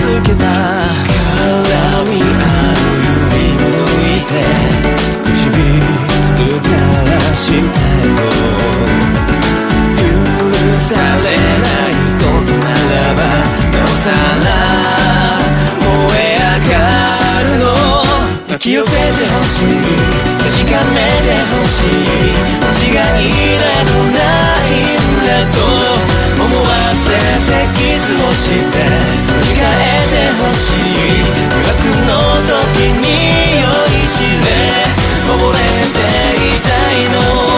つけた絡み合う指を抜いて唇から下へと許されないことならばなおさら燃え上がるの引き寄せてほしい確かめてほしい間違いなどないんだと思わせてキスをして振り返ってほしい疑惑の時に酔いしれこぼれていたいの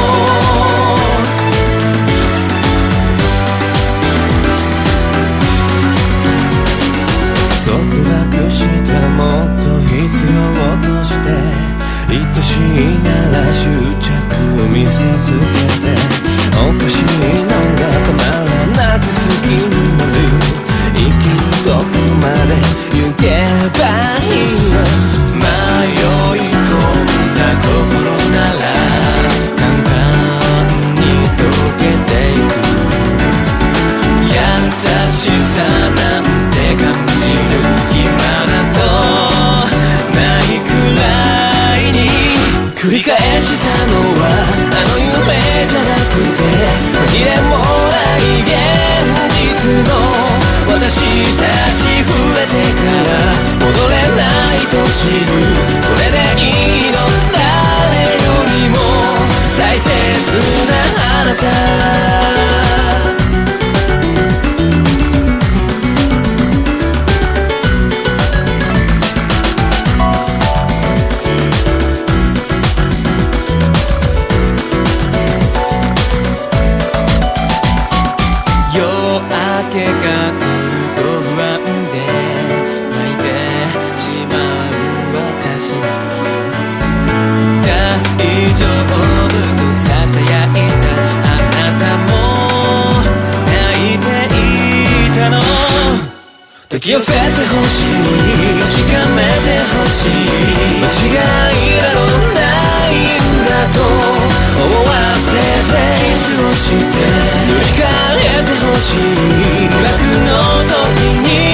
束縛してもっと必要として愛しいなら執着見せつけておかしいのがたまらなく好きになる生きるとこまで行けばいいの迷い込んだ心なら簡単に溶けていく優しさなんて感じる暇などないくらいに繰り返したのはあの夢じゃなくて紛れもない現実の私たち触れてから戻れないと知るそれでいいの誰よりも大切なあなた引き寄せてほしい確かめてほしい間違いなどないんだと思わせてキスをして振り返ってほしい疑惑の時に